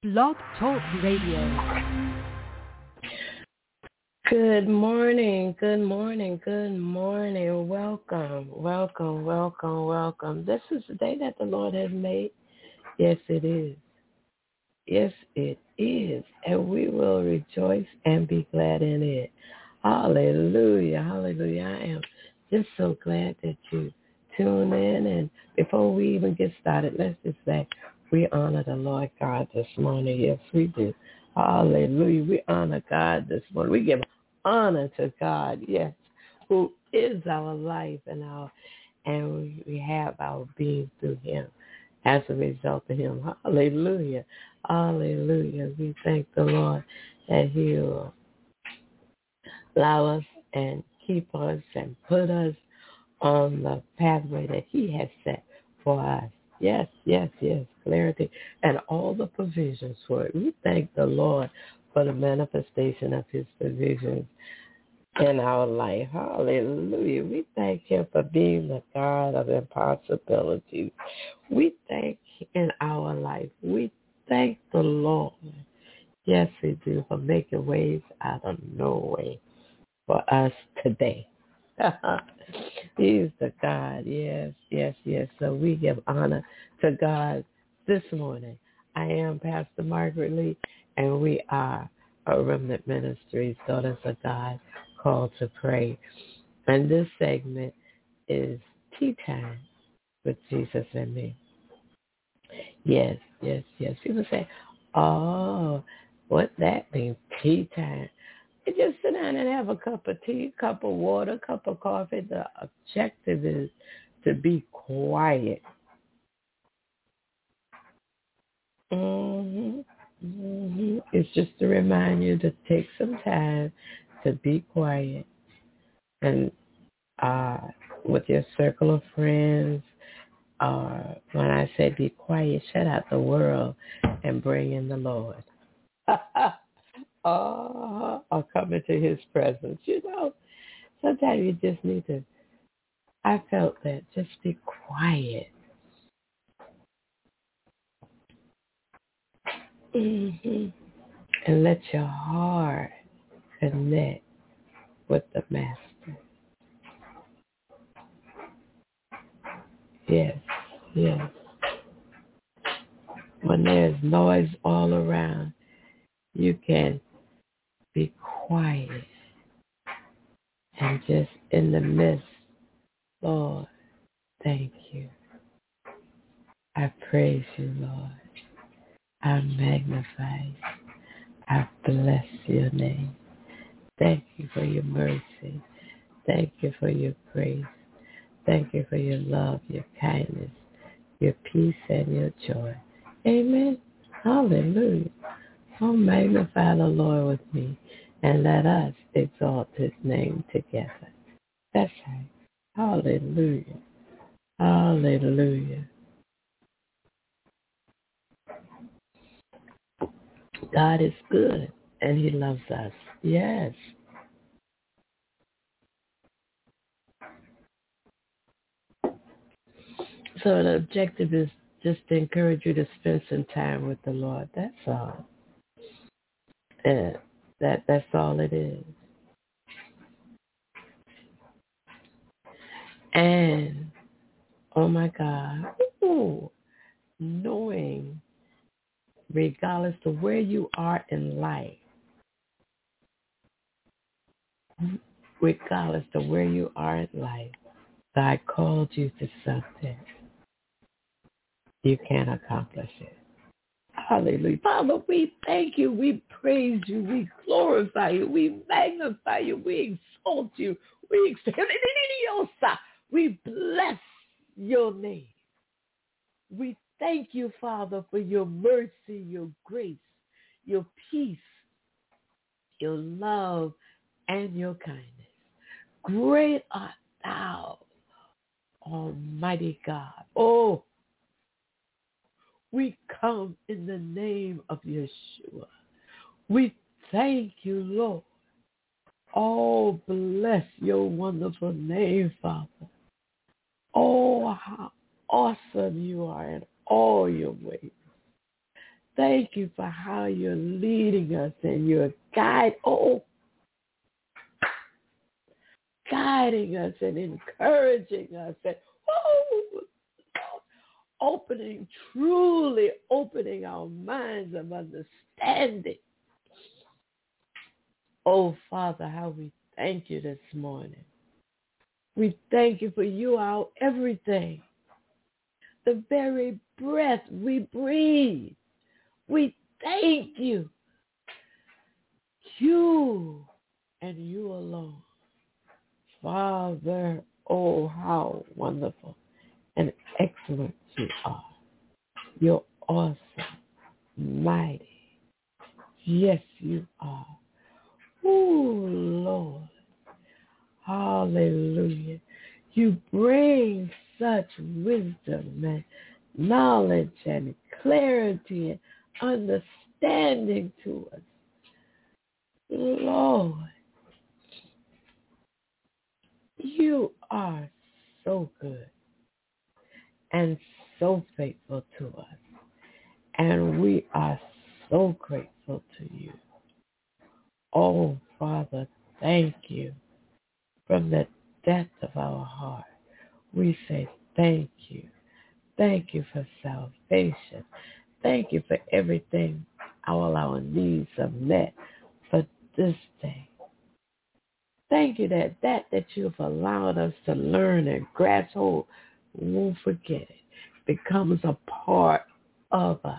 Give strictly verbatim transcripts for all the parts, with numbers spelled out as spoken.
Blog Talk Radio. Good morning, good morning, good morning. Welcome, welcome, welcome, welcome. This is the day that the Lord has made. Yes, it is. Yes, it is. And we will rejoice and be glad in it. Hallelujah, hallelujah. I am just so glad that you tune in. And before we even get started, let's just say we honor the Lord God this morning. Yes, we do. Hallelujah. We honor God this morning. We give honor to God, yes, who is our life and our, and we have our being through him as a result of him. Hallelujah. Hallelujah. We thank the Lord that he will allow us and keep us and put us on the pathway that he has set for us. Yes, yes, yes, clarity and all the provisions for it. We thank the Lord for the manifestation of his provisions in our life. Hallelujah. We thank him for being the God of impossibilities. We thank him in our life. We thank the Lord. Yes, we do, for making ways out of no way for us today. He's the God. Yes, yes, yes. So we give honor to God this morning. I am Pastor Margaret Lee, and we are a Remnant Ministries, Daughters of God, called to pray. And this segment is Tea Time with Jesus and me. Yes, yes, yes. People say, oh, what that means, tea time. You just sit down and have a cup of tea, a cup of water, a cup of coffee. The objective is to be quiet. Mm-hmm. Mm-hmm. It's just to remind you to take some time to be quiet. And uh, with your circle of friends, uh, when I say be quiet, shut out the world and bring in the Lord. Oh, I'll come into his presence. You know, sometimes you just need to, I felt that, just be quiet. Mm-hmm. And let your heart connect with the Master. Yes, yes. When there's noise all around, you can be quiet and just in the midst, Lord, thank you. I praise you, Lord. I magnify you. I bless your name. Thank you for your mercy. Thank you for your grace. Thank you for your love, your kindness, your peace, and your joy. Amen. Hallelujah. Oh, magnify the Lord with me, and let us exalt his name together. That's right. Hallelujah. Hallelujah. God is good, and he loves us. Yes. So the objective is just to encourage you to spend some time with the Lord. That's all. And that, that's all it is. And, oh my God, ooh, knowing, regardless of where you are in life, regardless of where you are in life, God called you to something. You can't accomplish it. Hallelujah. Father, we thank you. We praise you. We glorify you. We magnify you. We exalt you. We exalt you. We bless your name. We thank you, Father, for your mercy, your grace, your peace, your love, and your kindness. Great art thou, Almighty God. Oh, we come in the name of Yeshua. We thank you, Lord. Oh, bless your wonderful name, Father. Oh, how awesome you are in all your ways. thank you for how you're leading us and you're guide, oh, guiding us and encouraging us and oh, opening, truly opening our minds of understanding. Oh, Father, how we thank you this morning. We thank you for you, our everything. The very breath we breathe. We thank you. You and you alone. Father, oh, how wonderful and excellent you are. You're awesome, mighty. Yes, you are. Oh, Lord. Hallelujah. You bring such wisdom and knowledge and clarity and understanding to us. Lord, you are so good and so faithful to us. And we are so grateful to you. Oh, Father, thank you. From the depth of our heart, we say thank you. Thank you for salvation. Thank you for everything all our needs are met for this day. Thank you that that that you've allowed us to learn and grasp hold, we won't forget it, becomes a part of us.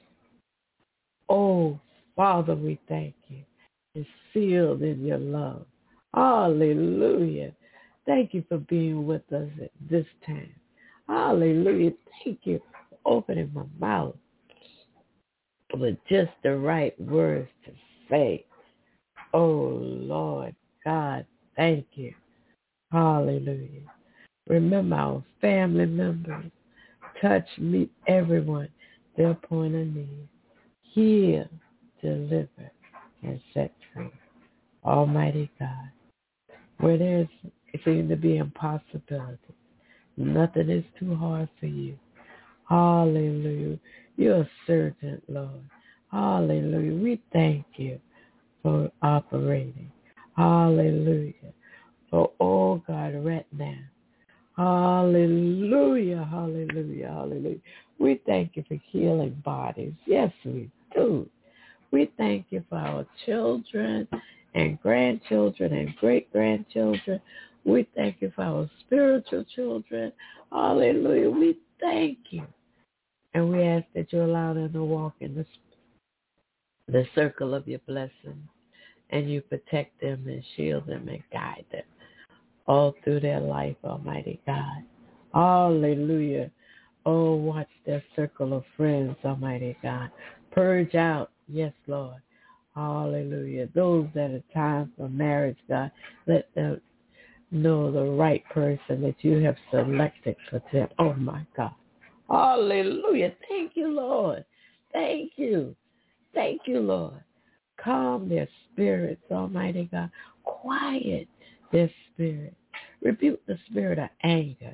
Oh, Father, we thank you. It's sealed in your love. Hallelujah. Thank you for being with us at this time. Hallelujah. Thank you for opening my mouth with just the right words to say. Oh, Lord God, thank you. Hallelujah. Remember our family members. Touch, meet everyone, their point of need. Heal, deliver, and set free. Almighty God, where there's seems to be impossibility, nothing is too hard for you. Hallelujah. You're a certain, Lord. Hallelujah. We thank you for operating. Hallelujah. For all God right now. Hallelujah. Hallelujah. Hallelujah. We thank you for healing bodies. Yes, we do. We thank you for our children and grandchildren and great-grandchildren. We thank you for our spiritual children. Hallelujah. We thank you. And we ask that you allow them to walk in the, the circle of your blessings, and you protect them and shield them and guide them all through their life, Almighty God. Hallelujah. Oh, watch their circle of friends, Almighty God. Purge out, yes, Lord. Hallelujah. Those that are time for marriage, God, let them know the right person that you have selected for them. Oh, my God. Hallelujah. Thank you, Lord. Thank you. Thank you, Lord. Calm their spirits, Almighty God. Quiet their spirit. Rebuke the spirit of anger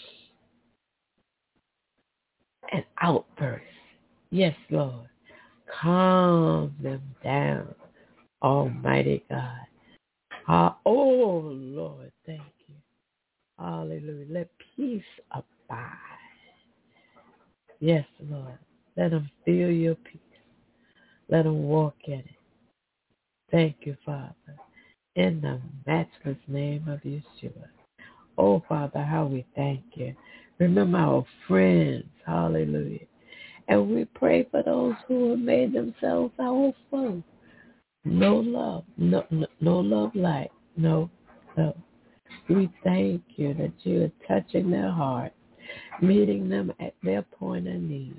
and outbursts. Yes, Lord. Calm them down, Almighty God. Uh, oh, Lord, thank you. Hallelujah. Let peace abide. Yes, Lord. Let them feel your peace. Let them walk in it. Thank you, Father. In the matchless name of Yeshua. Oh, Father, how we thank you. Remember our friends. Hallelujah. And we pray for those who have made themselves our foes. No love. No, no, no love like. No, no. We thank you that you are touching their heart, meeting them at their point of need.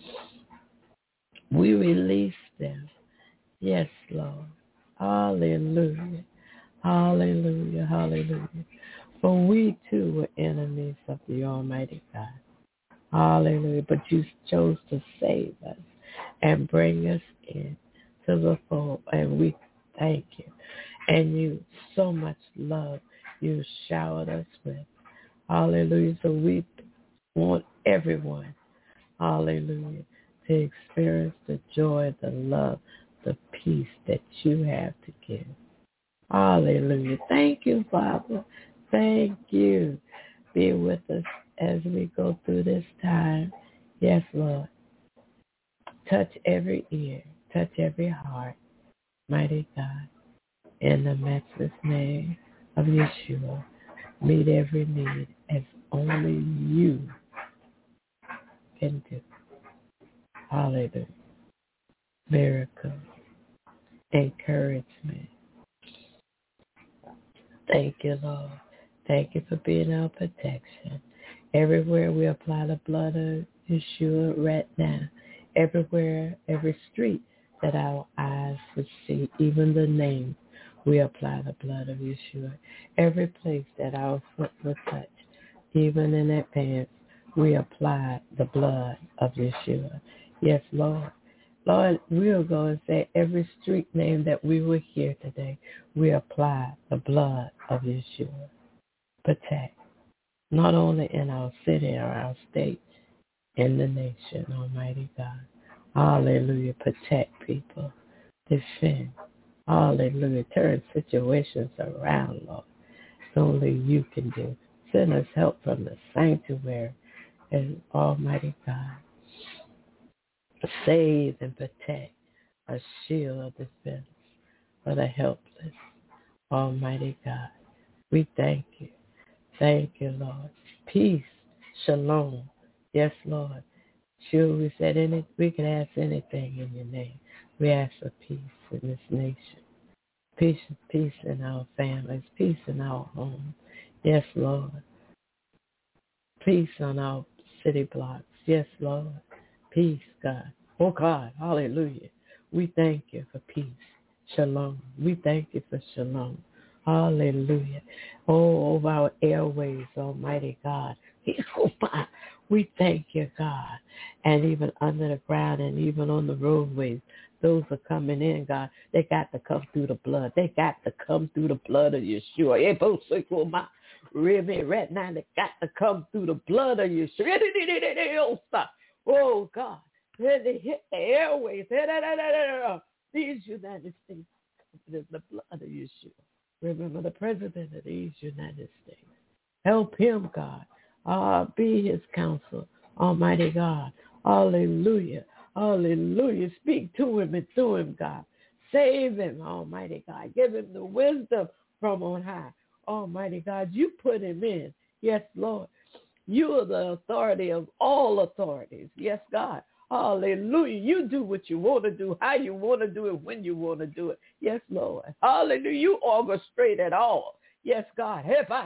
We release them. Yes, Lord. Hallelujah. Hallelujah. Hallelujah. For we too were enemies of the Almighty God. Hallelujah. But you chose to save us and bring us in to the fold. And we thank you. And you so much love you showered us with. Hallelujah. So we want everyone, hallelujah, to experience the joy, the love, the peace that you have to give. Hallelujah. Thank you, Father. Thank you. Be with us as we go through this time. Yes, Lord. Touch every ear. Touch every heart. Mighty God. In the matchless name of Yeshua. Meet every need as only you can do. Hallelujah. Miracle. Encouragement. Thank you, Lord. Thank you for being our protection. Everywhere we apply the blood of Yeshua right now. Everywhere, every street that our eyes would see, even the name, we apply the blood of Yeshua. Every place that our foot would touch, even in advance, we apply the blood of Yeshua. Yes, Lord. Lord, we'll go and say every street name that we will hear today, we apply the blood of Yeshua. Protect, not only in our city or our state, in the nation, Almighty God. Hallelujah. Protect people. Defend. Hallelujah. Turn situations around, Lord. It's only you can do. Send us help from the sanctuary and Almighty God. Save and protect, a shield of defense for the helpless. Almighty God, we thank you. Thank you, Lord. Peace, shalom. Yes, Lord. Sure, we said any, we can ask anything in your name. We ask for peace in this nation. Peace, peace in our families. Peace in our homes. Yes, Lord. Peace on our city blocks. Yes, Lord. Peace, God. Oh, God. Hallelujah. We thank you for peace. Shalom. We thank you for shalom. Hallelujah. Oh, over our airways, Almighty God. We thank you, God. And even under the ground and even on the roadways, those are coming in, God. They got to come through the blood. They got to come through the blood of Yeshua. Really, right now, they got to come through the blood of Yeshua. Oh, God. They hit the airways. These United States, the blood of Yeshua. Remember the president of these United States. Help him, God. Ah, be his counsel, Almighty God. Hallelujah. Hallelujah. Speak to him and through him, God. Save him, Almighty God. Give him the wisdom from on high. Almighty God, you put him in. Yes, Lord. You are the authority of all authorities. Yes, God. Hallelujah. You do what you want to do, how you want to do it, when you want to do it. Yes, Lord. Hallelujah. You orchestrate it all. Yes, God.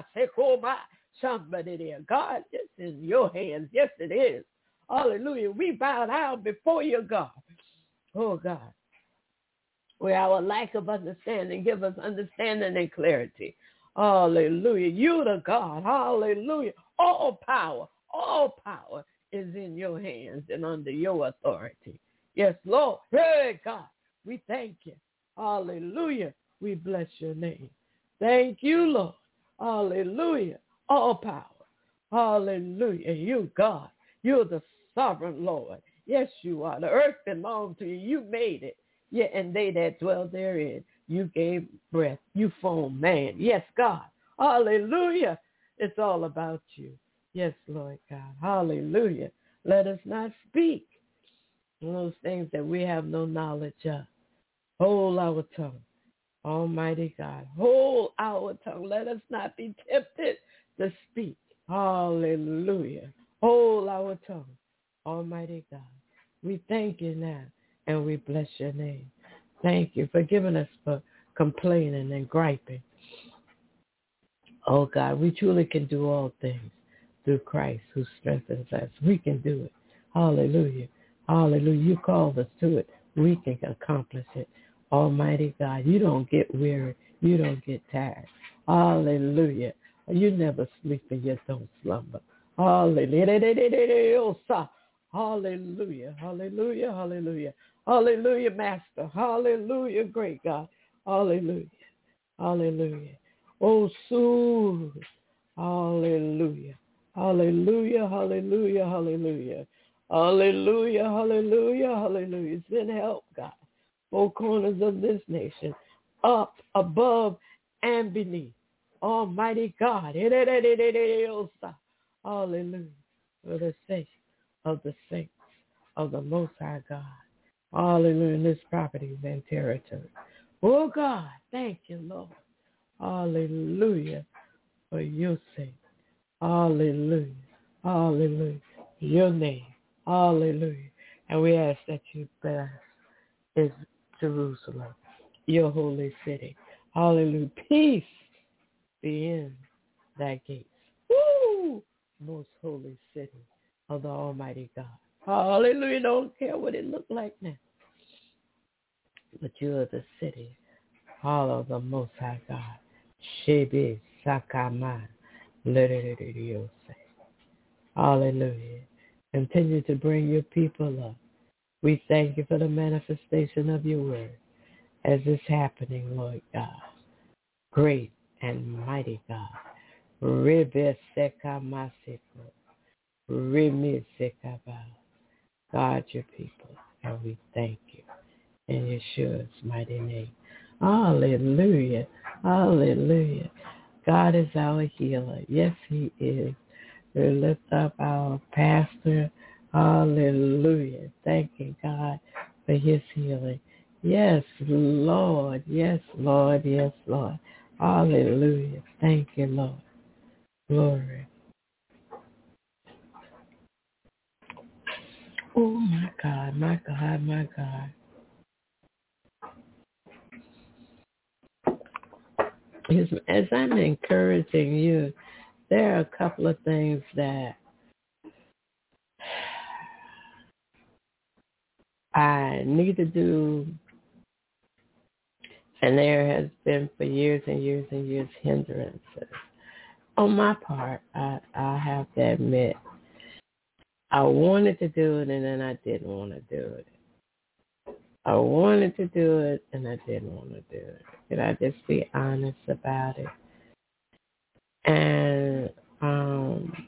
Somebody there. God, it's in your hands. Yes, it is. Hallelujah. We bow down before you, God. Oh, God. Where our lack of understanding, give us understanding and clarity. Hallelujah. You the God. Hallelujah. All power, all power is in your hands and under your authority. Yes, Lord. Hey, God, we thank you. Hallelujah. We bless your name. Thank you, Lord. Hallelujah. All power. Hallelujah. You, God, you're the sovereign Lord. Yes, you are. The earth belongs to you. You made it. Yeah, and they that dwell therein. You gave breath. You formed man. Yes, God. Hallelujah. It's all about you. Yes, Lord God. Hallelujah. Let us not speak on those things that we have no knowledge of. Hold our tongue. Almighty God. Hold our tongue. Let us not be tempted to speak. Hallelujah. Hold our tongue. Almighty God. We thank you now and we bless your name. Thank you for giving us for complaining and griping. Oh, God, we truly can do all things through Christ who strengthens us. We can do it. Hallelujah. Hallelujah. You called us to it. We can accomplish it. Almighty God, you don't get weary. You don't get tired. Hallelujah. You never sleep and you don't slumber. Hallelujah. Hallelujah. Hallelujah. Hallelujah. Hallelujah, Master. Hallelujah, great God. Hallelujah. Hallelujah. Oh, soon. Hallelujah. Hallelujah. Hallelujah. Hallelujah. Hallelujah, hallelujah, hallelujah. Send help, God. Four corners of this nation, up, above, and beneath. Almighty God. Hallelujah. For the sake of the saints of the Most High God. Hallelujah. In this properties and territory. Oh, God. Thank you, Lord. Hallelujah. For your sake. Hallelujah. Hallelujah. Your name. Hallelujah. And we ask that you bless is Jerusalem, your holy city. Hallelujah. Peace be in thy gates. Woo! Most holy city of the Almighty God. Hallelujah. Don't care what it look like now. But you are the city. All of the Most High God. Shebe Sakama. Hallelujah. Continue to bring your people up. We thank you for the manifestation of your word as it's happening, Lord God. Great and mighty God. God, your people, and we thank you in Yeshua's mighty name. Hallelujah. Hallelujah. God is our healer. Yes, he is. We lift up our pastor. Hallelujah. Thanking God for his healing. Yes, Lord. Yes, Lord. Yes, Lord. Hallelujah. Thank you, Lord. Glory. Oh, my God, my God, my God. As, as I'm encouraging you, there are a couple of things that I need to do, and there has been for years and years and years hindrances. On my part, I, I have to admit, I wanted to do it and then I didn't want to do it. I wanted to do it and I didn't want to do it. Can I just be honest about it? And um,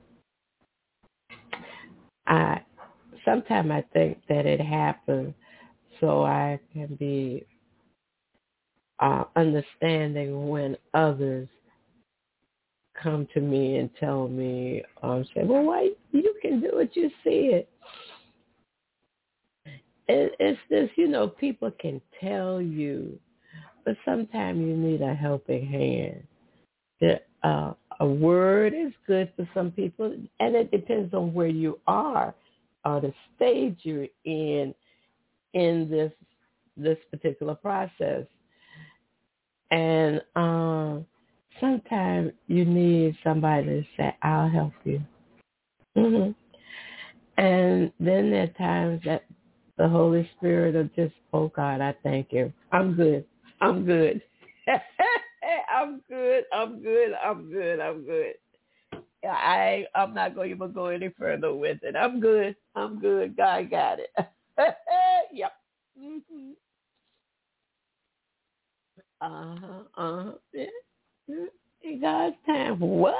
I sometimes I think that it happens so I can be uh, understanding when others come to me and tell me, um, say, well, why you can do it, you see it. it. It's this, you know, people can tell you, but sometimes you need a helping hand. The, uh, a word is good for some people, and it depends on where you are or the stage you're in in this this particular process. And um, sometimes you need somebody to say, I'll help you. Mm-hmm. And then there are times that the Holy Spirit will just, oh, God, I thank you. I'm good. I'm good. I'm good. I'm good. I'm good. I'm good. I, I'm not going to even go any further with it. I'm good. I'm good. God got it. Yep. Mm-hmm. Uh-huh. Uh-huh. Yeah. In God's time. What?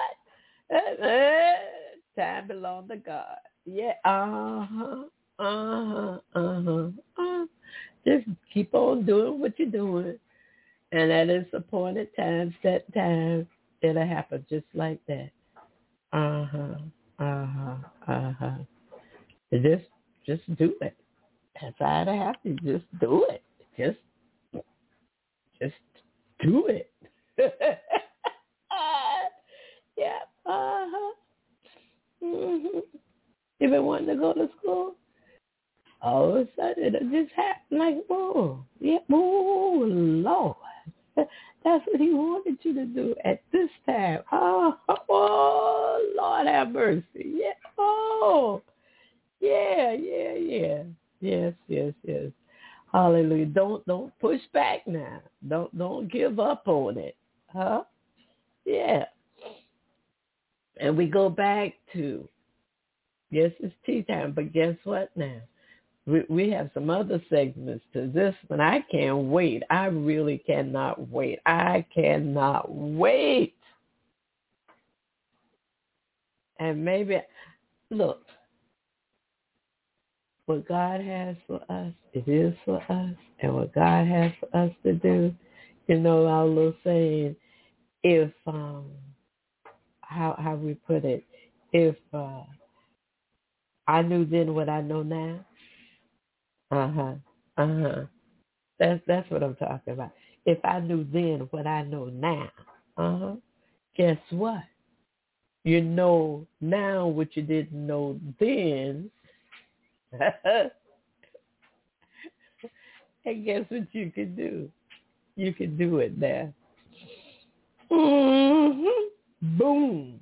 Time belongs to God. Yeah. Uh-huh. Uh-huh. Uh-huh. Uh-huh. Just keep on doing what you're doing. And at its appointed time, set time, it'll happen just like that. Uh-huh. Uh-huh. Uh-huh. Just just do it. That's all I have to just do it. Just just do it. Yeah. Uh-huh. Mm-hmm. You been wanting to go to school? All of a sudden, it just happened like, whoa. Yeah. Oh, Lord. That's what he wanted you to do at this time. Oh, oh Lord have mercy. Yeah. Oh, yeah, yeah, yeah. Yes, yes, yes. Hallelujah. Don't don't push back now. Don't don't give up on it. Huh? Yeah. And we go back to, yes, it's tea time, but guess what now? We, we have some other segments to this one. I can't wait. I really cannot wait. I cannot wait. And maybe, look, what God has for us, it is for us. And what God has for us to do, you know, our little saying, if, um, how how we put it, if uh, I knew then what I know now, uh-huh, uh-huh. That's, that's what I'm talking about. If I knew then what I know now, uh-huh, guess what? You know now what you didn't know then. And guess what you can do? You can do it now. Mm-hmm. Boom.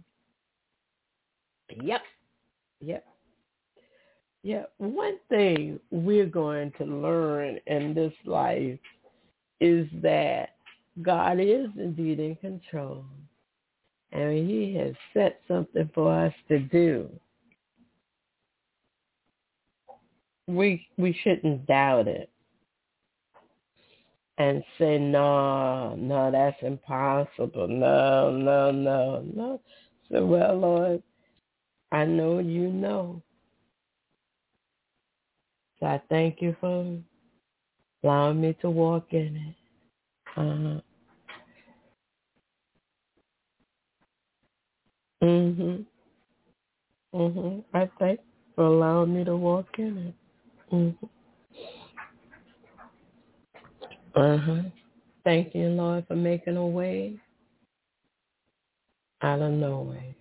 Yep. Yep. Yep. One thing we're going to learn in this life is that God is indeed in control. And he has set something for us to do. We we shouldn't doubt it and say, no, no, that's impossible. No, no, no, no. So, well, Lord, I know you know. So I thank you for allowing me to walk in it. Uh-huh. Mhm. Mhm. I thank you for allowing me to walk in it. Mhm. Uh-huh. Thank you, Lord, for making a way out of no way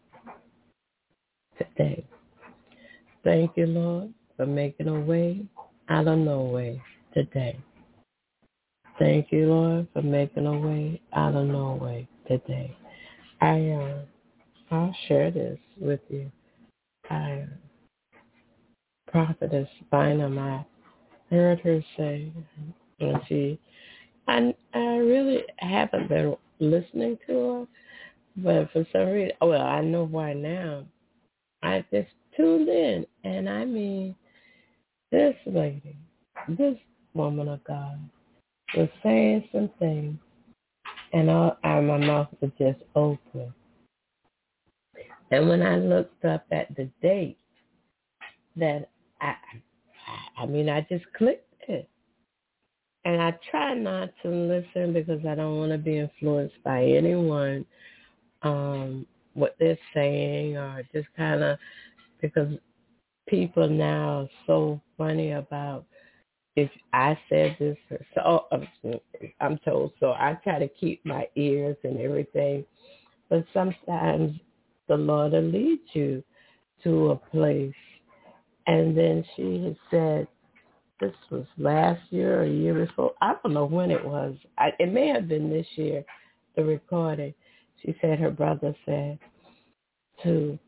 today. Thank you, Lord, for making a way out of no way today. Thank you, Lord, for making a way out of no way today. I, uh, I'll share this with you. I, Prophetess Bynum, I heard her say, and she, I, I really haven't been listening to her, but for some reason, well, I know why now. I just tuned in, and I mean, this lady, this woman of God, was saying some things, and all, I, my mouth was just open. And when I looked up at the date, that I, I mean, I just clicked it. And I try not to listen because I don't want to be influenced by anyone, um, what they're saying, or just kind of, because people now are so funny about if I said this, or so I'm told. So I try to keep my ears and everything. But sometimes the Lord will lead you to a place. And then she had said, this was last year or a year before. I don't know when it was. I, it may have been this year, the recording. She said her brother said to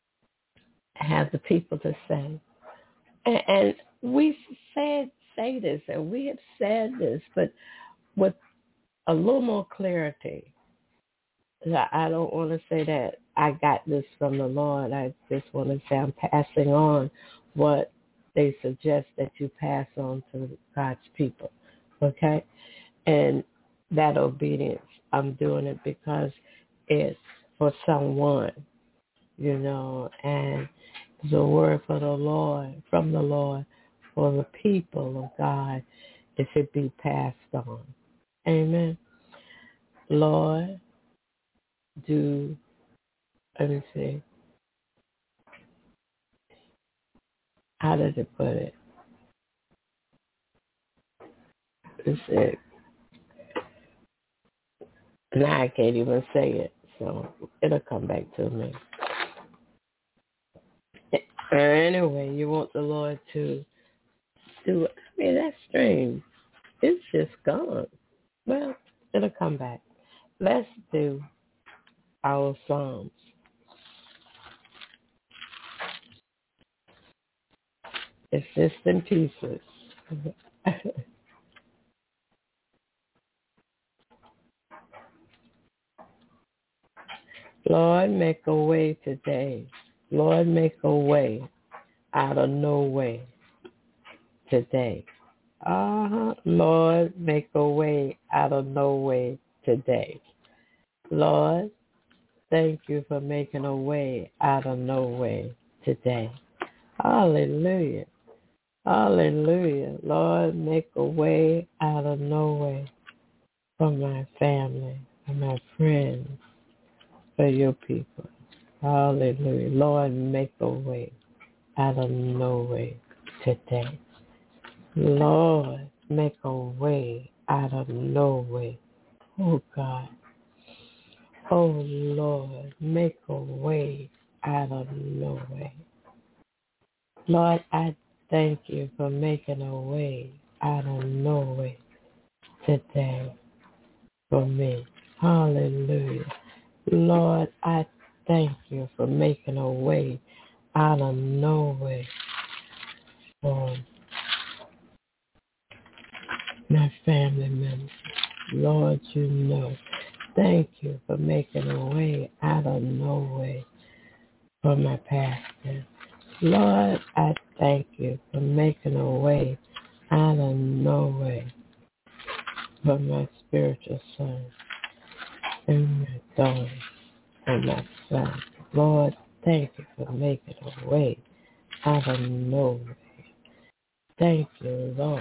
have the people to sing. And, and we said, say this, and we have said this, but with a little more clarity. I don't want to say that I got this from the Lord. I just want to say I'm passing on what they suggest that you pass on to God's people, okay? And that obedience, I'm doing it because it's for someone, you know, and it's a word for the Lord, from the Lord, for the people of God, it should be passed on. Amen. Lord, do, let me see, how does it put it? It's it. Now I can't even say it, so it'll come back to me. Anyway, you want the Lord to do it. I mean, that's strange. It's just gone. Well, it'll come back. Let's do our Psalms. It's just in pieces. Lord, make a way today. Lord, make a way out of no way today. Uh-huh. Lord, make a way out of no way today. Lord, thank you for making a way out of no way today. Hallelujah. Hallelujah. Lord, make a way out of no way for my family, for my friends, for your people. Hallelujah. Lord, make a way out of no way today. Lord, make a way out of no way. Oh, God. Oh, Lord, make a way out of no way. Lord, I thank you for making a way out of no way today for me. Hallelujah. Lord, I thank you for making a way out of no way for my family members. Lord, you know. Thank you for making a way out of no way for my pastor. Lord, I thank you for making a way out of no way for my spiritual son and my daughter and my son. Lord, thank you for making a way out of no way. Thank you, Lord.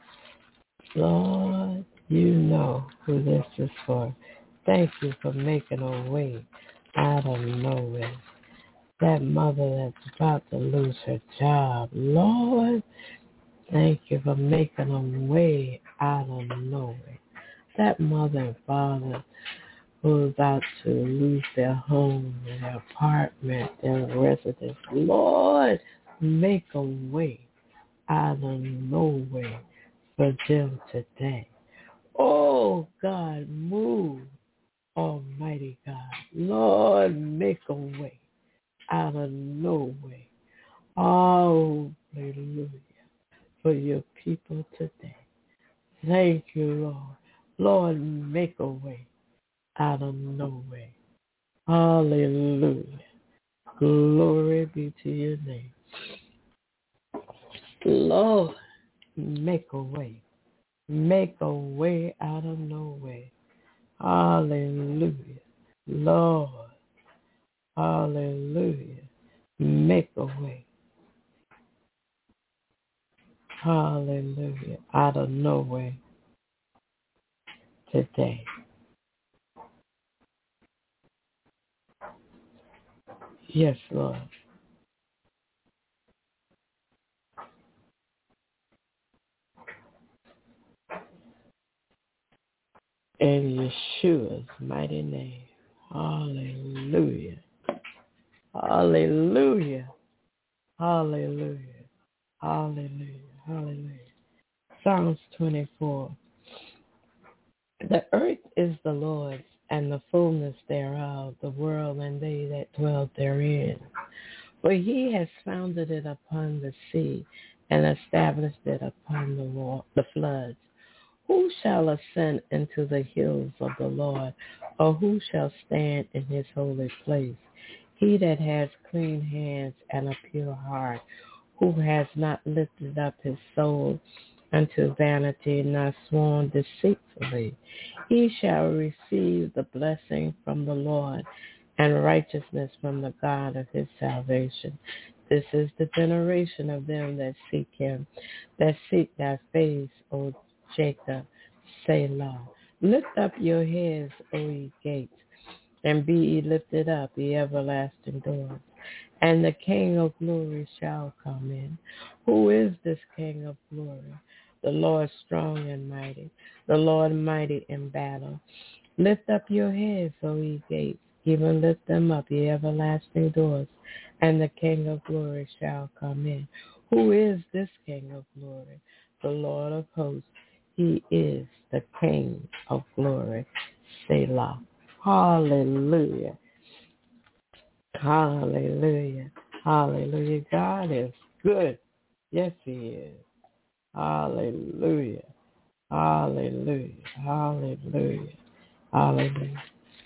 Lord, you know who this is for. Thank you for making a way out of nowhere. That mother that's about to lose her job, Lord, thank you for making a way out of nowhere. That mother and father who's about to lose their home, their apartment, their residence, Lord, make a way out of nowhere for them today. Oh, God, move. Almighty God, Lord, make a way out of no way. Oh, hallelujah, for your people today. Thank you, Lord. Lord, make a way out of no way. Hallelujah. Glory be to your name. Lord, make a way. Make a way out of no way. Hallelujah. Lord, hallelujah. Make a way. Hallelujah. Out of no way today. Yes, Lord. In Yeshua's mighty name. Hallelujah. Hallelujah. Hallelujah. Hallelujah. Hallelujah. Psalms twenty-four. The earth is the Lord's, and the fullness thereof, the world and they that dwell therein. For he has founded it upon the sea, and established it upon the wall, the floods. Who shall ascend into the hills of the Lord, or who shall stand in his holy place? He that has clean hands and a pure heart, who has not lifted up his soul unto vanity, nor sworn deceitfully, he shall receive the blessing from the Lord, and righteousness from the God of his salvation. This is the generation of them that seek him, that seek thy face, O Jacob, Selah. Lift up your heads, O ye gates, and be ye lifted up, ye everlasting doors, and the King of glory shall come in. Who is this King of glory? The Lord strong and mighty, the Lord mighty in battle. Lift up your heads, O ye gates, even lift them up, ye everlasting doors, and the King of glory shall come in. Who is this King of glory? The Lord of hosts. He is the King of glory. Selah. Hallelujah. Hallelujah. Hallelujah. God is good. Yes, he is. Hallelujah. Hallelujah. Hallelujah. Hallelujah.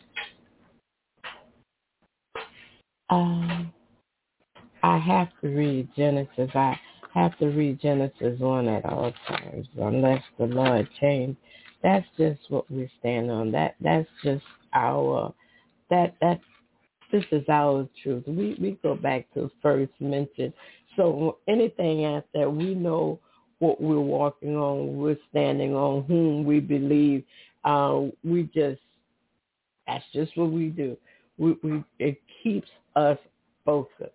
Um, I have to read Genesis. I have to read Genesis one at all times, unless the Lord change. That's just what we stand on. That that's just our that that this is our truth. We we go back to first mention So anything after, we know what we're walking on, we're standing on, whom we believe. Uh, we just, that's just what we do. We, we it keeps us focused.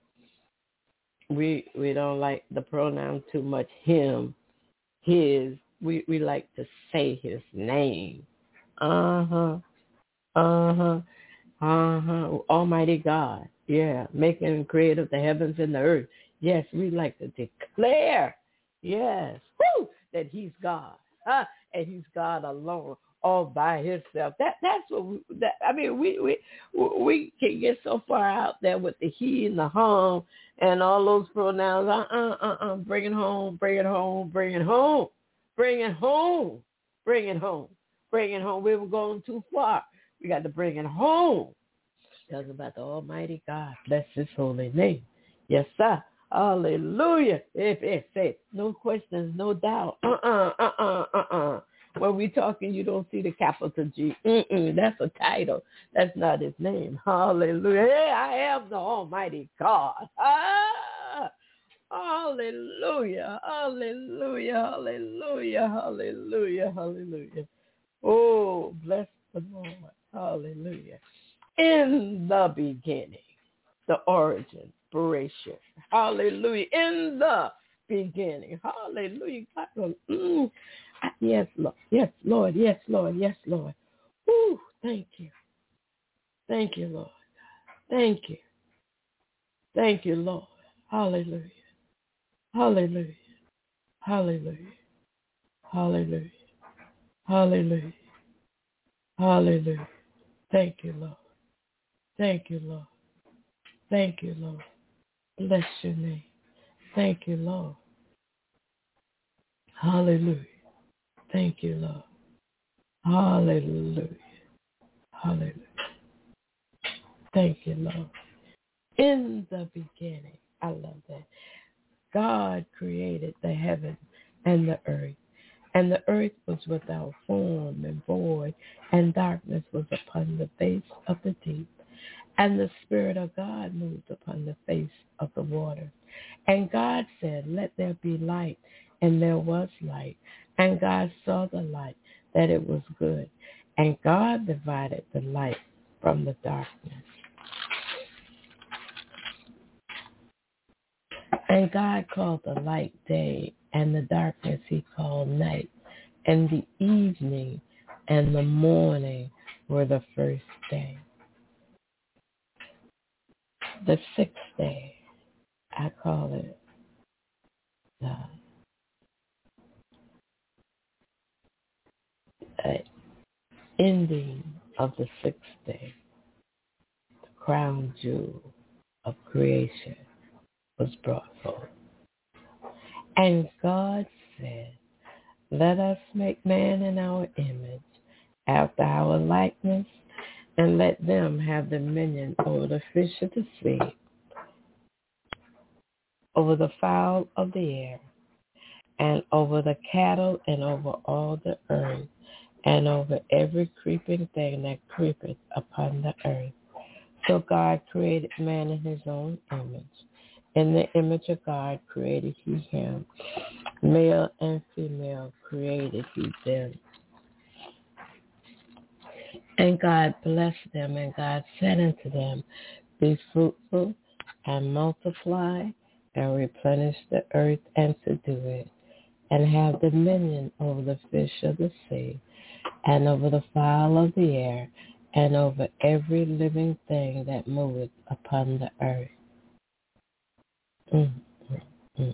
We we don't like the pronoun too much. Him, his. We we like to say his name. Uh huh. Uh huh. Uh huh. Almighty God. Yeah, making and creator the heavens and the earth. Yes, we like to declare. Yes, woo, that he's God. Huh? And he's God alone, all by himself. That that's what we, that, I mean. We we we can get so far out there with the he and the hum and all those pronouns. Uh uh uh uh. Bring it home. Bring it home. Bring it home. Bring it home. Bring it home. Bring it home. We were going too far. We got to bring it home. Tells about the Almighty God. Bless his holy name. Yes, sir. Hallelujah. If if it, no questions, no doubt. Uh-uh, uh-uh, uh-uh. When we talking, you don't see the capital G. Mm-mm, that's a title. That's not his name. Hallelujah. Hey, I am the Almighty God. Ah, hallelujah. Hallelujah. Hallelujah. Hallelujah. Hallelujah. Oh, bless the Lord. Hallelujah. In the beginning, the origin, inspiration. Hallelujah. In the beginning. Hallelujah. God, mm, yes, Lord. Yes, Lord. Yes, Lord. Yes, Lord. Ooh, thank you. Thank you, Lord. Thank you. Thank you, Lord. Hallelujah. Hallelujah. Hallelujah. Hallelujah. Hallelujah. Hallelujah. Thank you, Lord. Thank you, Lord. Thank you, Lord. Bless your name. Thank you, Lord. Hallelujah. Thank you, Lord. Hallelujah. Hallelujah. Thank you, Lord. In the beginning, I love that. God created the heaven and the earth, and the earth was without form and void, and darkness was upon the face of the deep. And the Spirit of God moved upon the face of the water. And God said, let there be light. And there was light. And God saw the light, that it was good. And God divided the light from the darkness. And God called the light day, and the darkness he called night. And the evening and the morning were the first day. The sixth day, I call it the uh, ending of the sixth day. The crown jewel of creation was brought forth. And God said, let us make man in our image, after our likeness, and let them have dominion over the fish of the sea, over the fowl of the air, and over the cattle, and over all the earth, and over every creeping thing that creepeth upon the earth. So God created man in his own image. In the image of God created he him. Male and female created he them. And God blessed them, and God said unto them, be fruitful and multiply and replenish the earth and subdue it, and have dominion over the fish of the sea, and over the fowl of the air, and over every living thing that moveth upon the earth. Mm, mm, mm.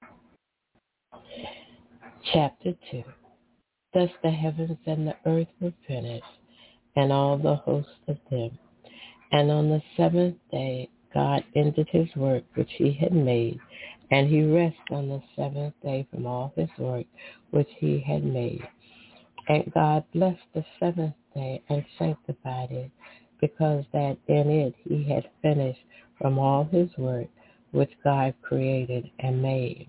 Chapter two. Thus the heavens and the earth were finished, and all the host of them. And on the seventh day God ended his work which he had made, and he rested on the seventh day from all his work which he had made. And God blessed the seventh day and sanctified it, because that in it he had finished from all his work which God created and made.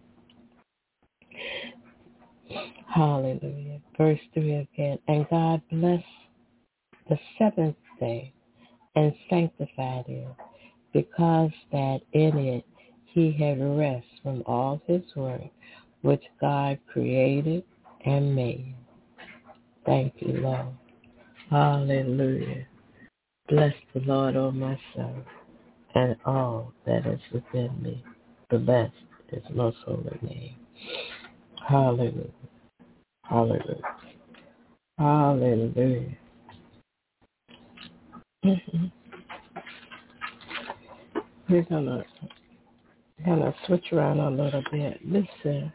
Hallelujah. Verse three again. And God blessed the seventh day and sanctified it, because that in it he had rest from all his work, which God created and made. Thank you, Lord. Hallelujah. Bless the Lord, O my soul, and all that is within me. Bless his most holy name. Hallelujah. Hallelujah. Hallelujah. Mm-hmm. We're gonna gonna switch around a little bit. Listen.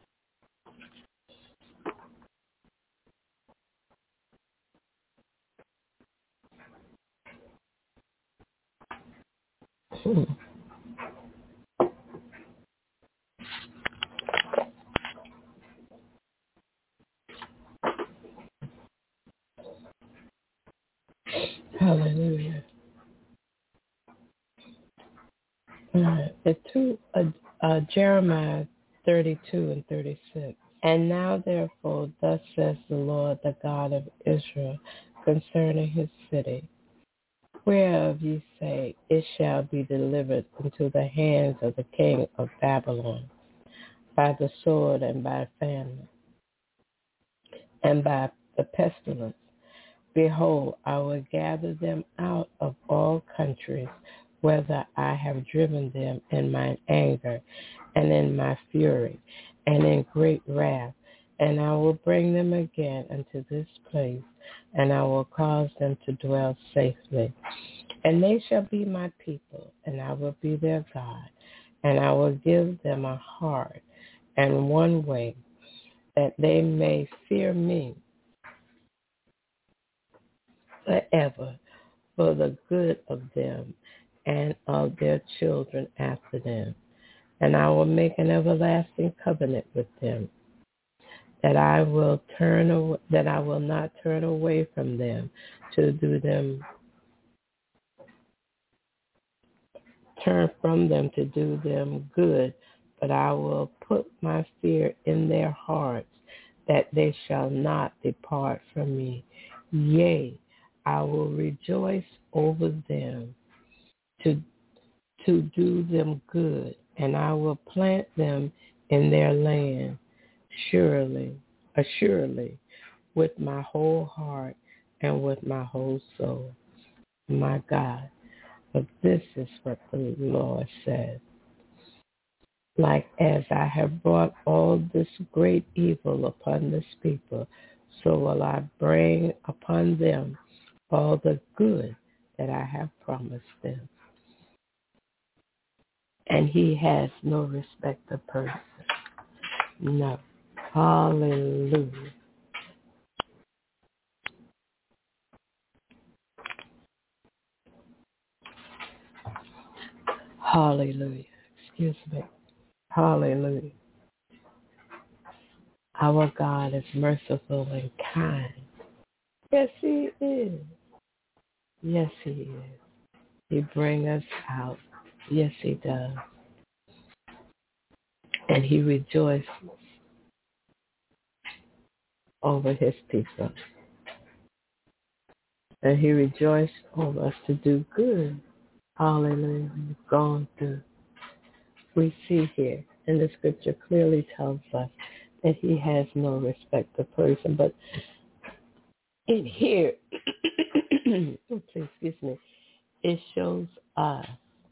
Hmm. Hallelujah. Uh, the two uh, uh, Jeremiah thirty-two and thirty-six. And now, therefore, thus says the Lord, the God of Israel, concerning his city, whereof ye say, it shall be delivered into the hands of the king of Babylon, by the sword and by famine, and by the pestilence. Behold, I will gather them out of all countries, whither I have driven them in mine anger, and in my fury, and in great wrath. And I will bring them again unto this place, and I will cause them to dwell safely. And they shall be my people, and I will be their God. And I will give them a heart and one way, that they may fear me forever, for the good of them and of their children after them. And I will make an everlasting covenant with them, that I will turn away, that I will not turn away from them to do them, turn from them to do them good, but I will put my fear in their hearts, that they shall not depart from me. Yea, I will rejoice over them to to do them good, and I will plant them in their land, surely, assuredly, with my whole heart and with my whole soul. My God, but this is what the Lord says. Like as I have brought all this great evil upon this people, so will I bring upon them all the good that I have promised them. And he has no respect of person. No. Hallelujah. Hallelujah. Excuse me. Hallelujah. Our God is merciful and kind. Yes, he is. Yes, he is. He brings us out. Yes, he does. And he rejoices over his people. And he rejoices over us to do good. Hallelujah. We've gone through. We see here, and the scripture clearly tells us that he has no respect of person. But in here, oh, please, excuse me, it shows us.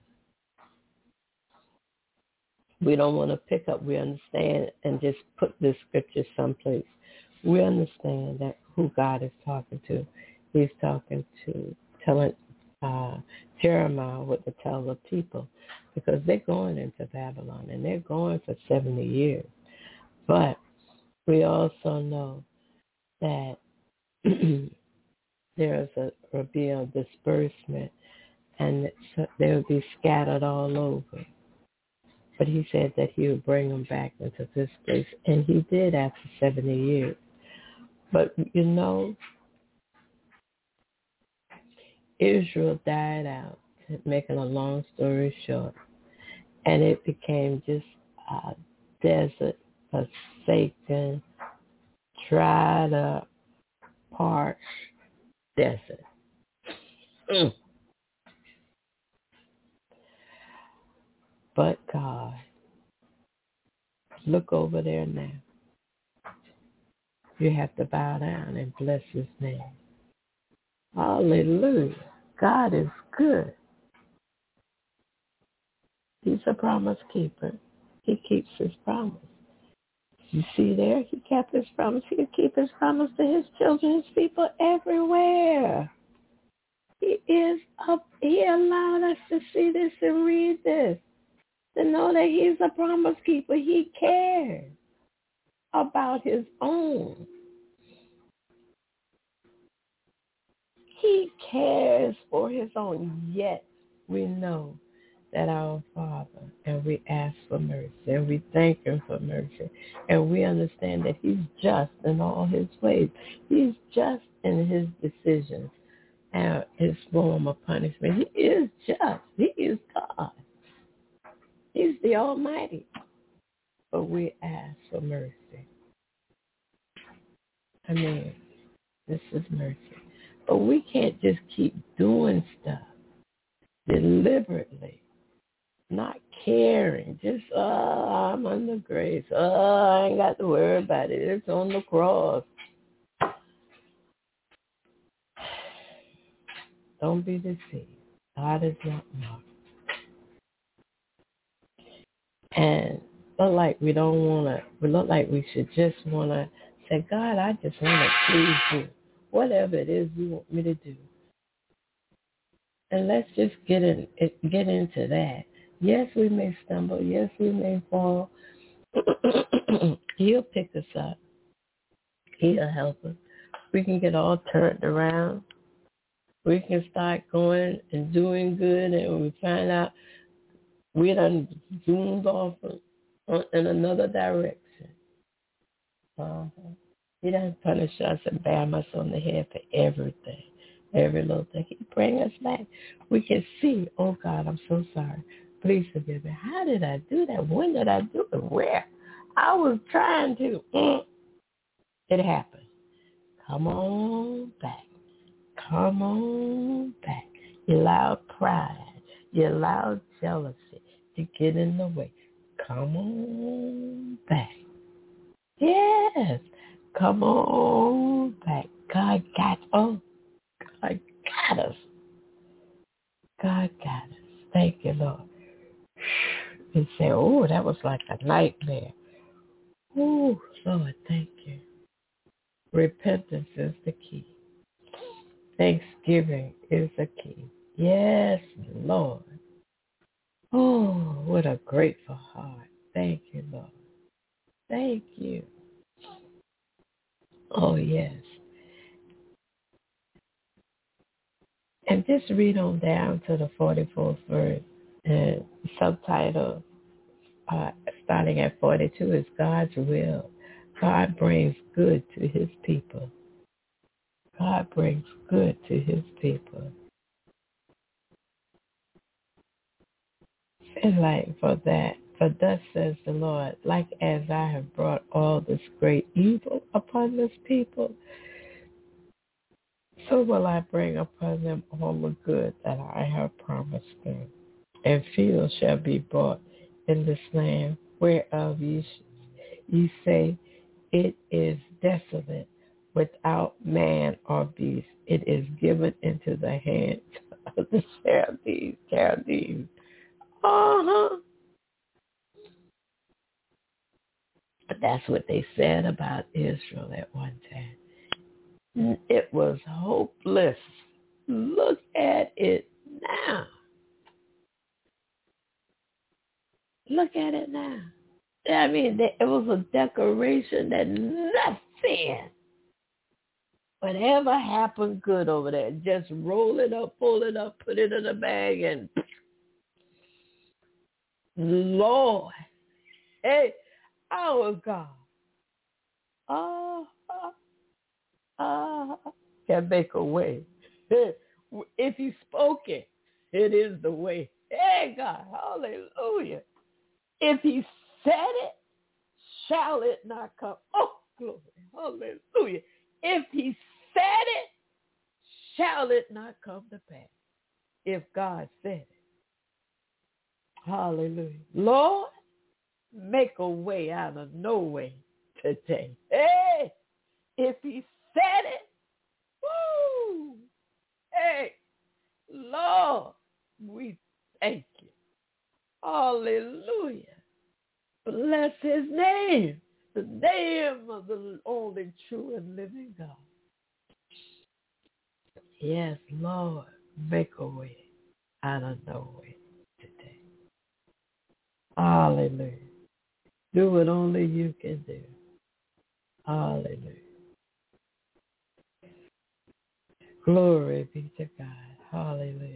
We don't want to pick up, we understand, and just put this scripture someplace. We understand that who God is talking to. He's talking to, telling uh, Jeremiah what to tell the people, because they're going into Babylon, and they're going for seventy years. But we also know that there's a will be a disbursement, and they will be scattered all over. But he said that he would bring them back into this place, and he did after seventy years. But, you know, Israel died out, making a long story short, and it became just a desert, forsaken, dried up, parched desert. Mm. but God. Look over there now. You have to bow down and bless his name. Hallelujah. God is good. He's a promise keeper. He keeps his promise. You see there, he kept his promise. He'll keep his promise to his children, his people everywhere. He is up. He allowed us to see this and read this, to know that he's a promise keeper. He cares about his own. He cares for his own, yet we know that our Father, and we ask for mercy, and we thank him for mercy, and we understand that he's just in all his ways. He's just in his decisions and his form of punishment. He is just. He is God. He's the Almighty. But we ask for mercy. I mean, this is mercy. But we can't just keep doing stuff deliberately, not caring, just, oh, I'm under grace. Oh, I ain't got to worry about it. It's on the cross. Don't be deceived. God is not mocked. And look like we don't want to, we look like we should just want to say, God, I just want to please you. Whatever it is you want me to do. And let's just get in, get into that. Yes, we may stumble. Yes, we may fall. He'll pick us up. He'll help us. We can get all turned around. We can start going and doing good, and we find out we done zoomed off in another direction. Uh-huh. He doesn't punish us and bam us on the head for everything, every little thing. He bring us back. We can see, oh, God, I'm so sorry. Please forgive me. How did I do that? When did I do it? Where? I was trying to. Mm. It happened. Come on back. Come on back. You allowed pride. You allowed jealousy to get in the way. Come on back. Yes. Come on back. God got, oh, God got us. God got us. Thank you, Lord. And say, oh, that was like a nightmare. Oh, Lord, thank you. Repentance is the key. Thanksgiving is the key. Yes, Lord. Oh, what a grateful heart. Thank you, Lord. Thank you. Oh, yes. And just read on down to the forty-fourth verse. And subtitle, uh, starting at forty-two, is God's will. God brings good to his people. God brings good to his people. And like for that, for thus says the Lord, like as I have brought all this great evil upon this people, so will I bring upon them all the good that I have promised them. And fields shall be bought in this land, whereof ye, ye say, it is desolate, without man or beast. It is given into the hands of the Chaldees. Chaldees. Uh-huh. That's what they said about Israel at one time. It was hopeless. Look at it now. Look at it now. I mean, it was a declaration that nothing, whatever happened good over there, just roll it up, pull it up, put it in a bag, and Lord, hey, our God, ah, ah, ah, can make a way. If he spoke it, it is the way. Hey, God, hallelujah. If he said it, shall it not come? Oh, glory, hallelujah. If he said it, shall it not come to pass? If God said it. Hallelujah. Lord, make a way out of no way today. Hey, if he said it, woo, hey, Lord, we thank you. Hallelujah. Bless his name, the name of the only true and living God. Yes, Lord, make a way out of no way today. Hallelujah. Do what only you can do. Hallelujah. Glory be to God. Hallelujah.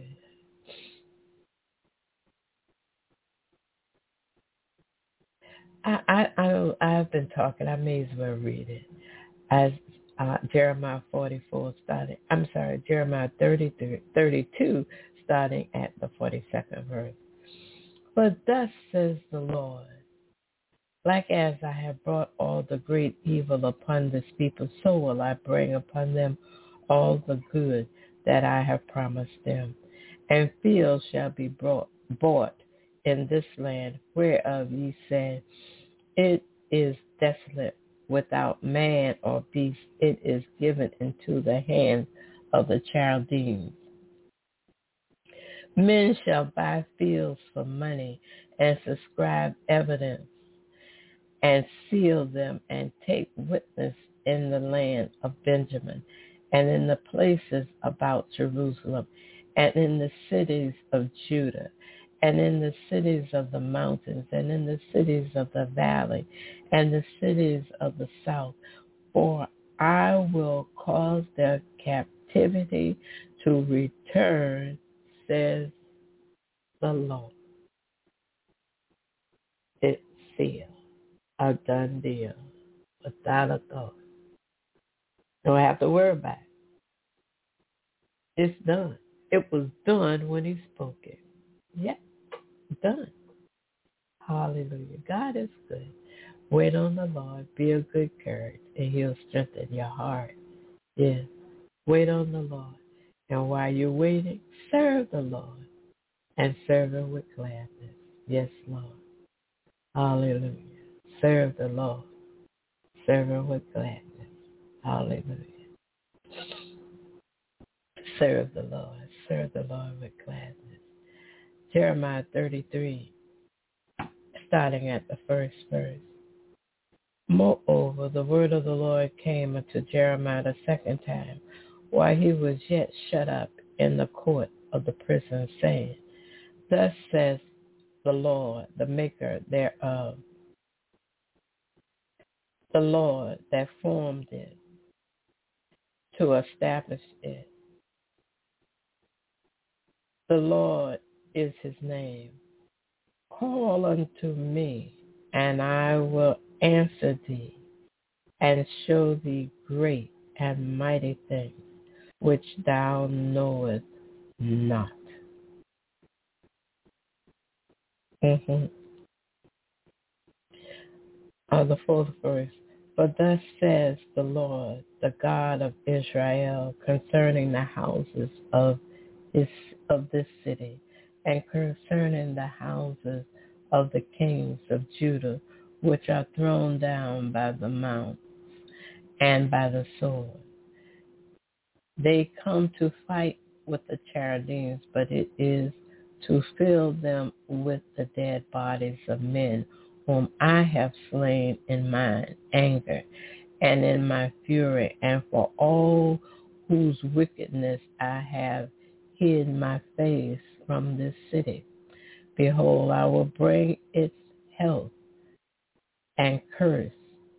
I, I, I, I've been talking. I may as well read it. As uh, Jeremiah forty-four starting, I'm sorry, Jeremiah thirty-three, thirty-two starting at the forty-second verse. But thus says the Lord, like as I have brought all the great evil upon this people, so will I bring upon them all the good that I have promised them. And fields shall be brought, bought in this land, whereof ye said, it is desolate, without man or beast. It is given into the hands of the Chaldeans. Men shall buy fields for money and subscribe evidence and seal them and take witness in the land of Benjamin and in the places about Jerusalem and in the cities of Judah and in the cities of the mountains and in the cities of the valley and the cities of the south. For I will cause their captivity to return, says the Lord. It's sealed. A done deal. Without a thought. Don't have to worry about it. It's done. It was done when he spoke it. Yep, done. Hallelujah. God is good. Wait on the Lord. Be of good courage, and he'll strengthen your heart. Yes. Wait on the Lord. And while you're waiting, serve the Lord and serve him with gladness. Yes, Lord. Hallelujah. Serve the Lord. Serve him with gladness. Hallelujah. Serve the Lord. Serve the Lord with gladness. Jeremiah thirty-three, starting at the first verse. Moreover, the word of the Lord came unto Jeremiah the second time, while he was yet shut up in the court of the prison, saying, Thus says the Lord, the maker thereof, the Lord that formed it, to establish it. The Lord is his name. Call unto me, and I will answer thee, and show thee great and mighty things, which thou knowest not. Mm-hmm. Uh, the fourth verse. But thus says the Lord, the God of Israel, concerning the houses of this, of this city, and concerning the houses of the kings of Judah, which are thrown down by the mount and by the sword. They come to fight with the Chaldeans, but it is to fill them with the dead bodies of men whom I have slain in mine anger and in my fury, and for all whose wickedness I have hid my face from this city. Behold, I will bring its health and curse.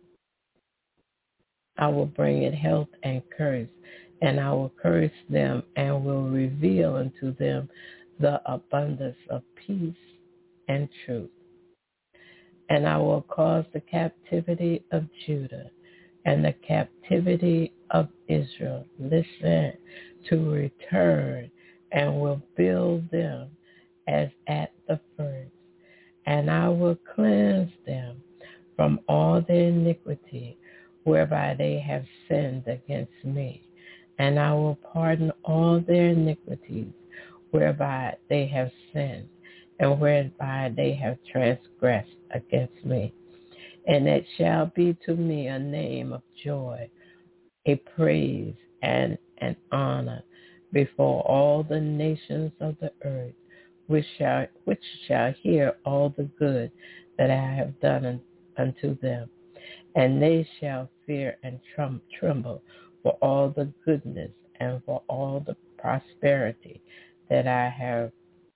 I will bring it health and curse, and I will curse them and will reveal unto them the abundance of peace and truth. And I will cause the captivity of Judah and the captivity of Israel, listen, to return, and will build them as at the first. And I will cleanse them from all their iniquity, whereby they have sinned against me. And I will pardon all their iniquities, whereby they have sinned, and whereby they have transgressed against me. And it shall be to me a name of joy, a praise and an honor before all the nations of the earth, which shall, which shall hear all the good that I have done un, unto them. And they shall fear and trum, tremble for all the goodness and for all the prosperity that I have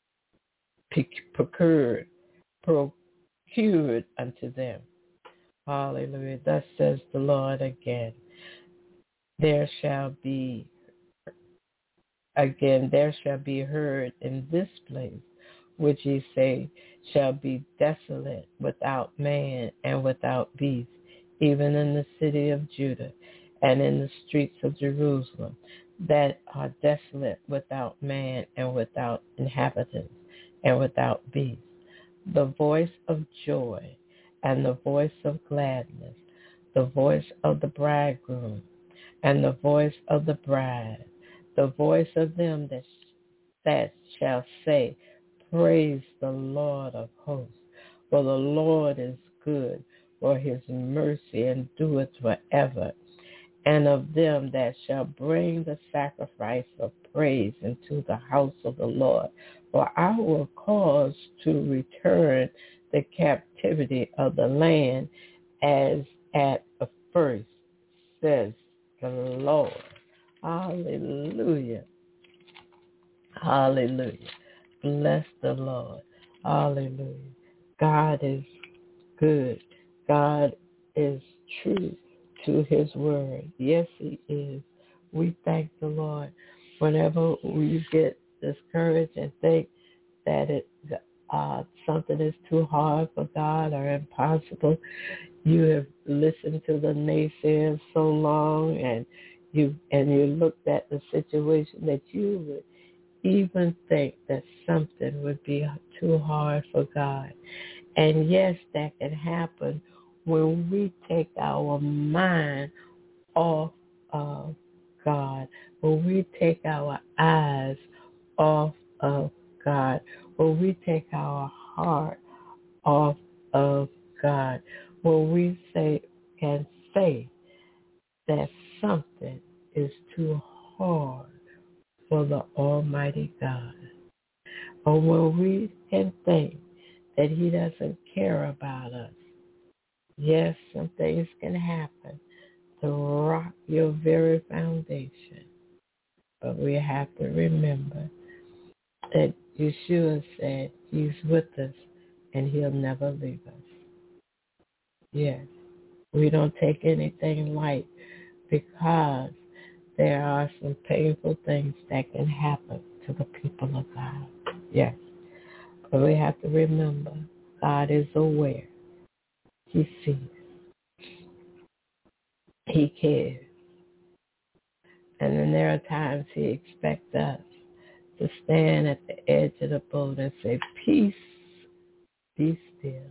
procured, procured unto them. Hallelujah. Thus says the Lord again. There shall be, again, there shall be heard in this place, which ye say shall be desolate, without man and without beast, even in the city of Judah and in the streets of Jerusalem, that are desolate, without man and without inhabitants and without beast. The voice of joy and the voice of gladness, the voice of the bridegroom and the voice of the bride, the voice of them that, that shall say, praise the Lord of hosts, for the Lord is good, for his mercy endureth forever. And of them that shall bring the sacrifice of praise into the house of the Lord, for I will cause to return the captivity of the land as at the first, says the Lord. Hallelujah. Hallelujah. Bless the Lord. Hallelujah. God is good. God is true to his word. Yes, he is. We thank the Lord. Whenever we get discouraged and think that it uh, something is too hard for God or impossible, you have listened to the naysayers so long, and you and you looked at the situation that you would even think that something would be too hard for God. And yes, that can happen when we take our mind off of God, when we take our eyes off of God, when we take our heart off of God, when we say can say that something is too hard for the Almighty God, or when we can think that he doesn't care about us. Yes, some things can happen to rock your very foundation. But we have to remember that Yeshua said he's with us and he'll never leave us. Yes, we don't take anything light because there are some painful things that can happen to the people of God. Yes. But we have to remember, God is aware. He sees. He cares. And then there are times he expects us to stand at the edge of the boat and say, peace, be still.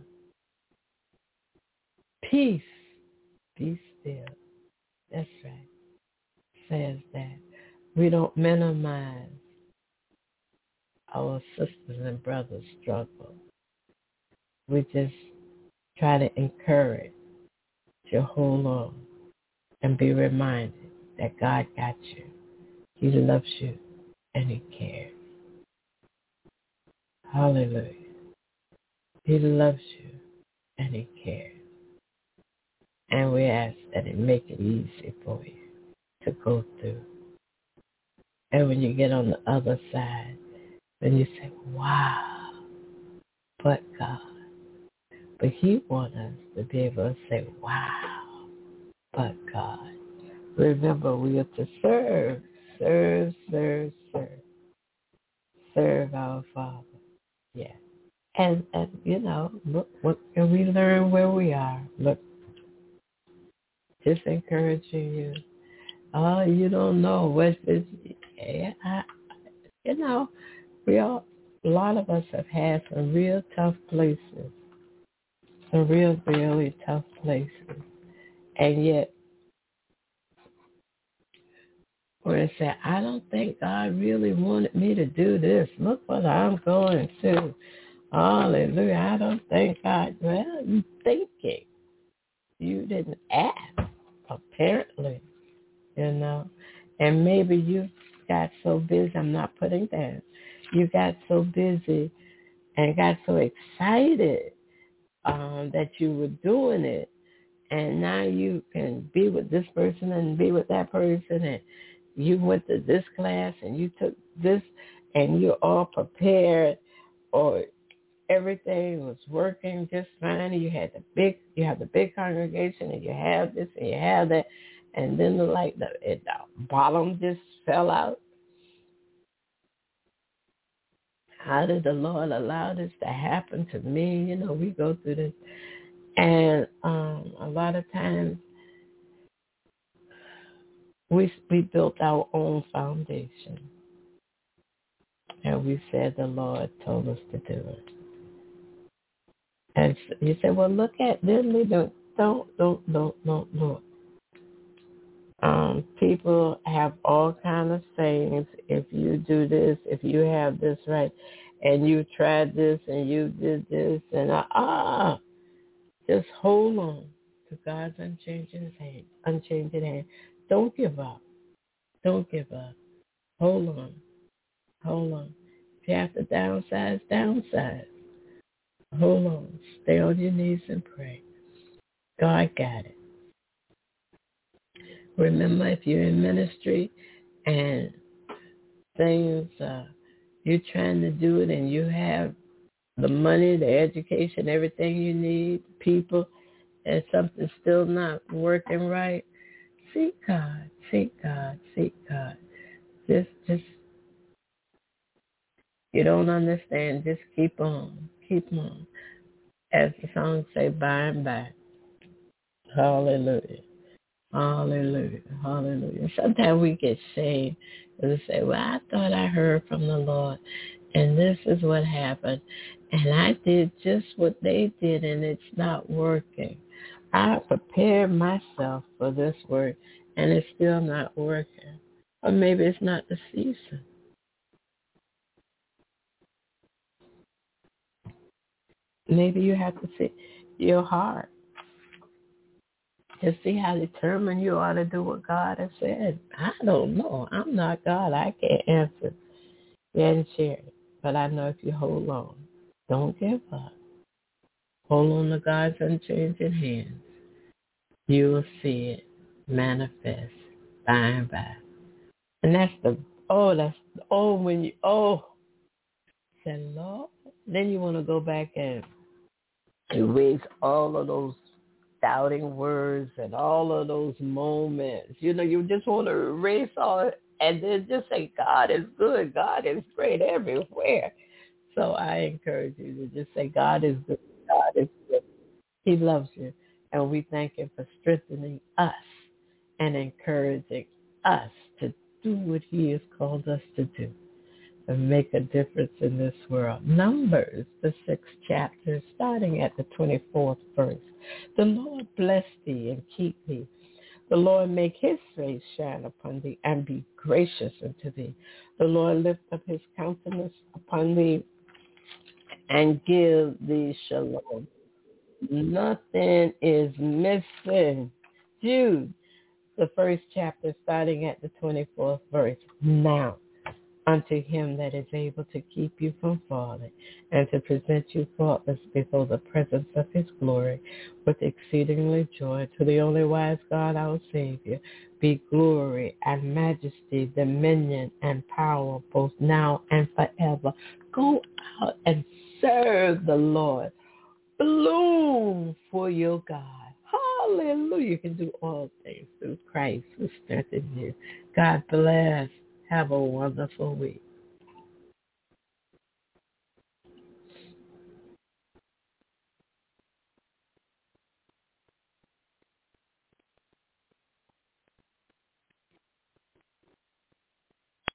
Peace, be still. That's right. Says that. We don't minimize our sisters and brothers' struggle. We just try to encourage you, hold on, and be reminded that God got you. He loves you, and he cares. Hallelujah. He loves you, and he cares. And we ask that it make it easy for you to go through. And when you get on the other side, then you say, wow, but God. But he wants us to be able to say, wow, but God. Remember, we are to serve, serve, serve, serve. Serve our Father. Yeah. And, and you know, look, what can we learn where we are? Look, just encouraging you. Oh, you don't know. West Virginia, yeah, I, you know, we all, a lot of us have had some real tough places. Some real, really tough places. And yet, when I say, I don't think God really wanted me to do this. Look what I'm going through. Hallelujah. I don't think God, well, you thinking. You didn't ask, apparently, you know. And maybe you got so busy, I'm not putting that. You got so busy and got so excited um, that you were doing it. And now you can be with this person and be with that person. And you went to this class and you took this and you're all prepared, or everything was working just fine. You had the big, you have the big congregation, and you have this and you have that, and then the like the, it, the bottom just fell out. How did the Lord allow this to happen to me? You know, we go through this, and um, a lot of times we we built our own foundation, and we said the Lord told us to do it. And you say, well, look at this. We don't, don't, don't, don't, don't, don't. Um, people have all kinds of sayings. If you do this, if you have this right, and you tried this, and you did this, and ah, uh, just hold on to God's unchanging hand. Unchanging hand. Don't give up. Don't give up. Hold on. Hold on. If you have to downsize, downsize. Hold on. Stay on your knees and pray. God got it. Remember, if you're in ministry and things, uh, you're trying to do it and you have the money, the education, everything you need, people, and something's still not working right, seek God, seek God, seek God. Just, just, you don't understand, just keep on, keep on. As the song say, by and by. Hallelujah. Hallelujah. Hallelujah. Sometimes we get shamed and we say, well, I thought I heard from the Lord, and this is what happened, and I did just what they did, and it's not working. I prepared myself for this work, and it's still not working. Or maybe it's not the season. Maybe you have to see your heart to see how determined you are to do what God has said. I don't know. I'm not God. I can't answer. You hadn't shared it. But I know if you hold on, don't give up. Hold on to God's unchanging hands. You will see it manifest by and by. And that's the, oh, that's, oh, when you, oh, say, Lord, then you want to go back and erase all of those doubting words and all of those moments. You know, you just want to erase all it and then just say, God is good. God is great everywhere. So I encourage you to just say, God is good. God is good. He loves you. And we thank him for strengthening us and encouraging us to do what he has called us to do and make a difference in this world. Numbers, the sixth chapter, starting at the twenty-fourth verse. The Lord bless thee and keep thee. The Lord make his face shine upon thee and be gracious unto thee. The Lord lift up his countenance upon thee and give thee shalom. Nothing is missing. Jude, the first chapter, starting at the twenty-fourth verse. Now, unto him that is able to keep you from falling and to present you faultless before the presence of his glory with exceedingly joy, to the only wise God our Savior, be glory and majesty, dominion and power, both now and forever. Go out and serve the Lord. Bloom for your God. Hallelujah. You can do all things through Christ who strengthens you. God bless. Have a wonderful week.